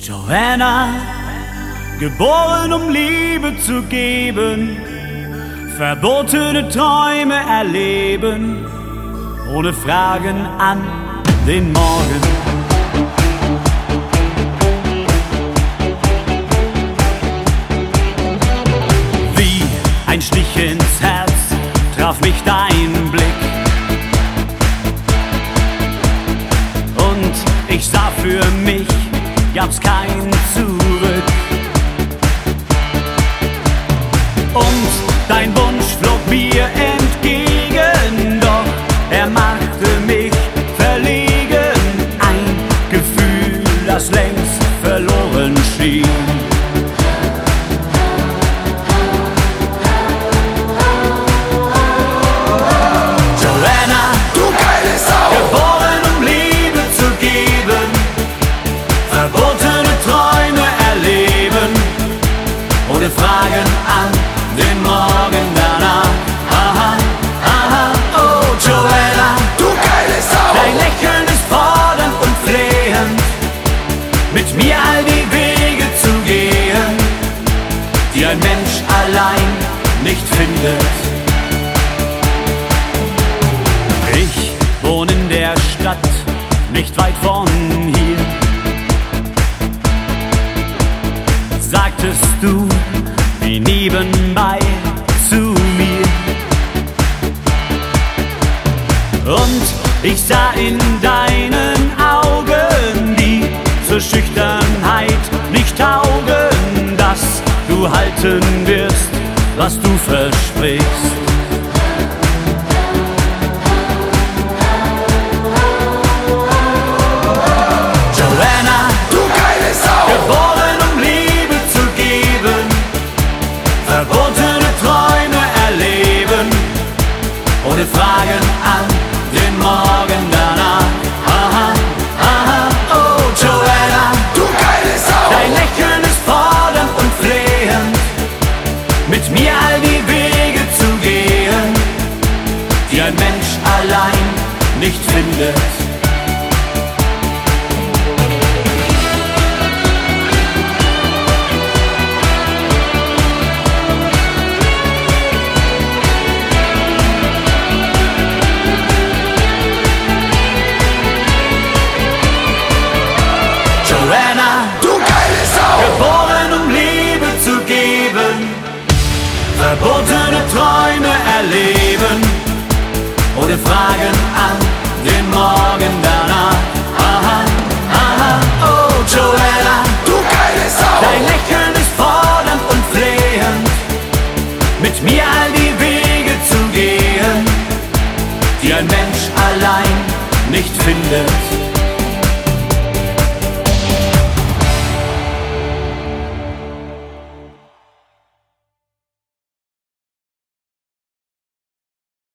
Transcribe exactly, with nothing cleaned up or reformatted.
Joanna, geboren um Liebe zu geben, verbotene Träume erleben, ohne Fragen an den Morgen. Wie ein Stich ins Herz traf mich dein Blick, und ich sah, für mich gab's kein Zurück. Und dein Wunsch flog mir entgegen, doch er machte mich verlegen. Ein Gefühl, das längst verloren schien. Joanna, Du geile Sau! geboren um Liebe zu geben, verbotene Träume erleben, ohne Fragen an den Morgen danach. Aha, aha, oh Joanna, Du geile Sau! dein Lächeln ist fordernd und flehend, mit mir all die Wege zu gehen, die ein Mensch allein nicht findet. Ich wohne in der Stadt, nicht weit von hier, sagtest du wie nebenbei zu mir. Und ich sah in deinen Augen, die zur Schüchternheit nicht taugen, dass du halten wirst, was du versprichst. Joanna, Du geile Sau! geboren um Liebe zu geben, verbotene Träume erleben, ohne Fragen an den Morgen danach. Aha, aha, oh Joanna, Du geile Sau! dein Lächeln ist fordernd und flehend, mit mir all die Wege zu gehen, die ein Mensch allein nicht findet. Joanna, Du geile Sau! geboren um Liebe zu geben, verbotene Träume erleben, ohne Fragen an den Morgen danach. Aha, aha, oh Joanna, Du geile Sau! dein Lächeln ist fordernd und flehend, mit mir all die Wege zu gehen, die ein Mensch allein nicht findet.